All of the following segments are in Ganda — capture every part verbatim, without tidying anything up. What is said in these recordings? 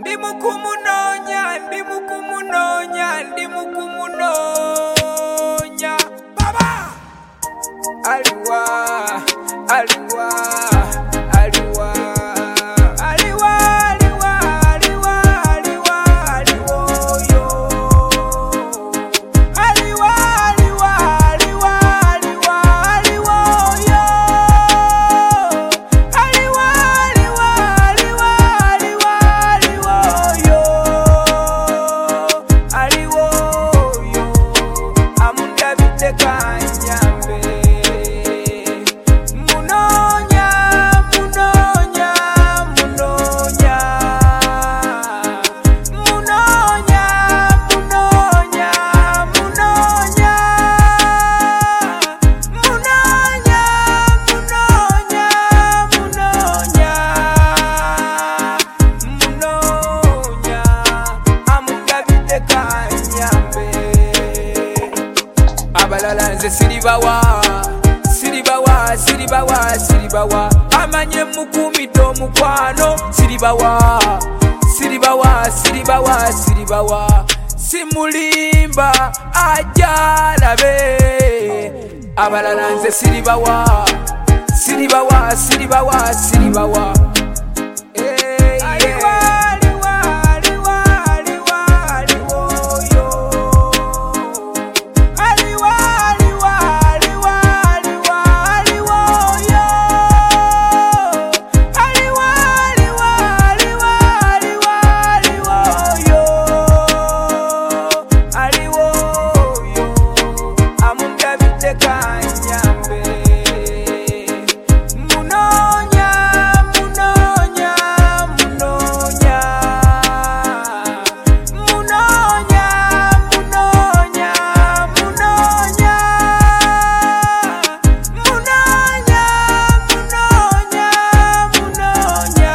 ndi mukumunonya ndi mukumunonya ndi mukumunonya baba aliwa aliwa aliwa aliwa aliwa aliwa aliwa aliwo yo aliwa aliwa aliwa aliwa aliwo yo aliwa aliwa aliwa aliwa aliwo yo aliwo yo amundabite kanyambe munonya munonya munonya munonya munonya munonya munonya munonya munonya munonya amundabite kanyambe abalala nze siribawa siribawa siribawa siribawa amanye mukumidde omukwano siribawa siribawa siribawa siribawa simulimba ajalabe abalala nze siribawa siribawa siribawa siribawa Eh, yeah. Aliwa, aliwa, aliwa, aliwo yo. Aliwa, aliwa, aliwa, aliwa, aliwo yo. Aliwa, aliwa, aliwa, aliwa, aliwo yo. Aliwo yo. Amundabite kanyambe. Munonya, munonya, munonya. Munonya, munonya, munonya. Munonya, munonya, munonya.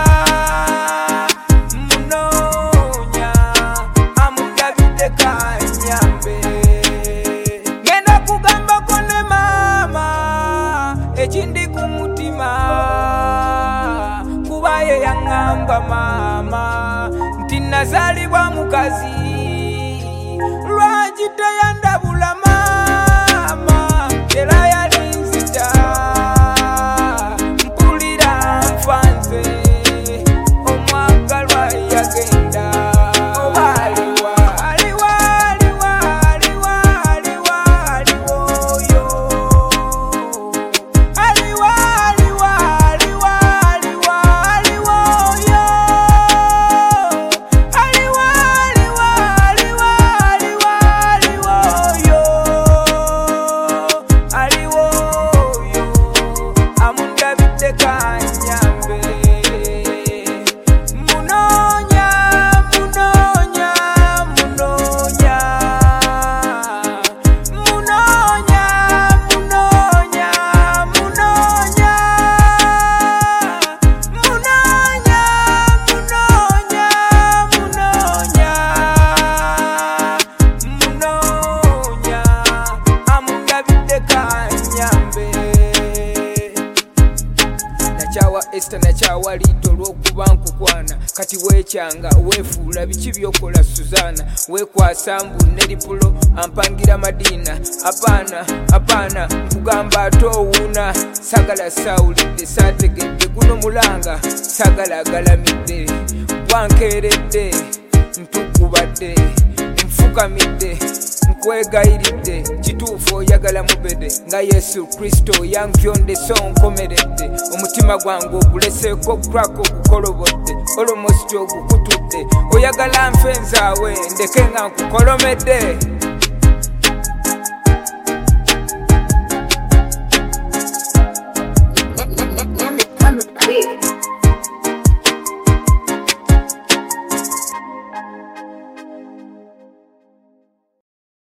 Munonya, amundabite kanyambe. Ngenda kugambako ne mama ekindi ku mutima kuba ye yaŋŋamba mama nti nazaalibwa mukazi lwaki teyandabula mama era yalinzita mpulira nfanze omwagalwa yagenda oba aliwa aliwa aliwa aliwa aliwa aliwo yo aliwa aliwa aliwa aliwa aliwo yo aliwa aliwa aliwa aliwa aliwo yo aliwo yo amundabite kanyambe munonya munonya munonya munonya munonya munonya munonya munonya munonya munonya amundabite kanyambe nakyawa Esther nakyawa Lito olw'okuba nkukwana kati weekyanga weefuula biki byokola Suzana weekwasa mbu neripulo ampangira Madina apaana apaana nkugamba ate owuuna sagala saawulidde saategedde guno mulanga sagala agalamidde bwankeeredde ntukubadde nfukamidde nkwegayiridde kituufu oyagala mubede nga Yesu Kristo yankyondeso nkomeredde omutima gwange oguleseeko crack ogukolobodde almost ogukutudde oyagala nfe nzaawe ndeke nga nkukolomedde